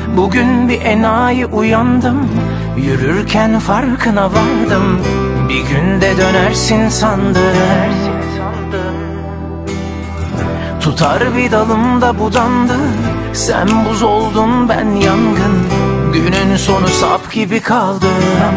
Bugün bir enayi uyandım, yürürken farkına vardım. Bir günde dönersin sandım. Tutar bir dalımda budandı, sen buz oldun ben yangın. Günün sonu sap gibi kaldı.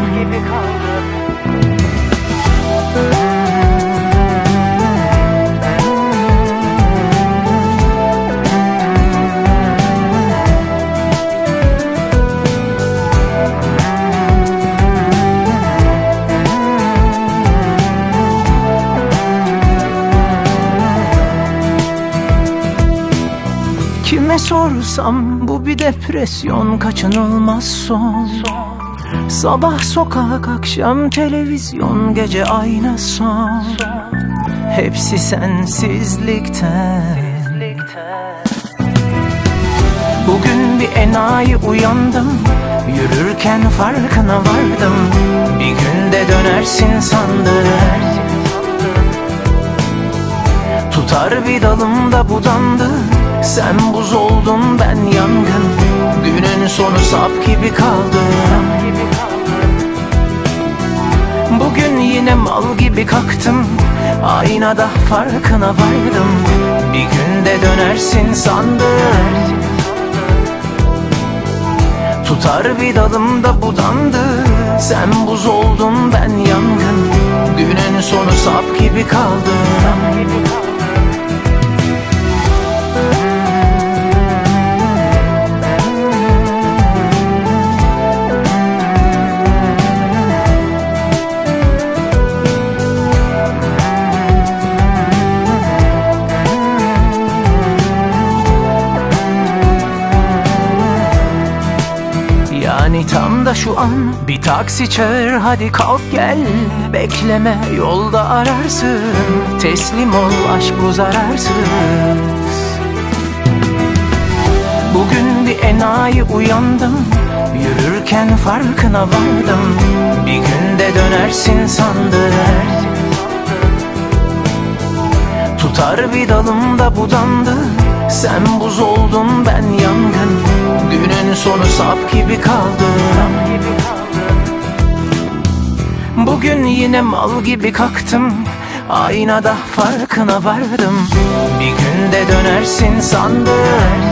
Kime sorsam bu bir depresyon, kaçınılmaz son. Sabah sokak, akşam televizyon, gece aynı son. Hepsi sensizlikten. Bugün bir enayi uyandım, yürürken farkına vardım. Bir günde dönersin sandım. Tutar bir dalımda budandı, sen buz oldun ben yangın. Günün sonu sap gibi kaldı. Bugün yine mal gibi kalktım, aynada farkına vardım. Bir günde dönersin sandım. Tutar bir dalımda budandı, sen buz oldun ben yangın. Günün sonu sap gibi kaldı. Yani tam da şu an bir taksi çağır, hadi kalk gel. Bekleme, yolda ararsın. Teslim ol, aşk bu zararsız. Bugün bir enayi uyandım, yürürken farkına vardım. Bir günde dönersin sandım. Tutar bir dalımda budandı, sen buz oldun ben yangın. Günün sonu sap gibi kaldı. Bugün yine mal gibi kalktım, aynada farkına vardım. Bir günde dönersin sandım.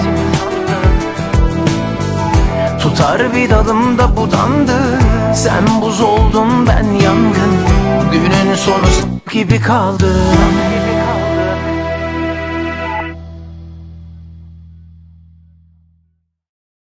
Tutar bir dalımda budandı, sen buz oldun ben yangın. Günün sonu sap gibi kaldı.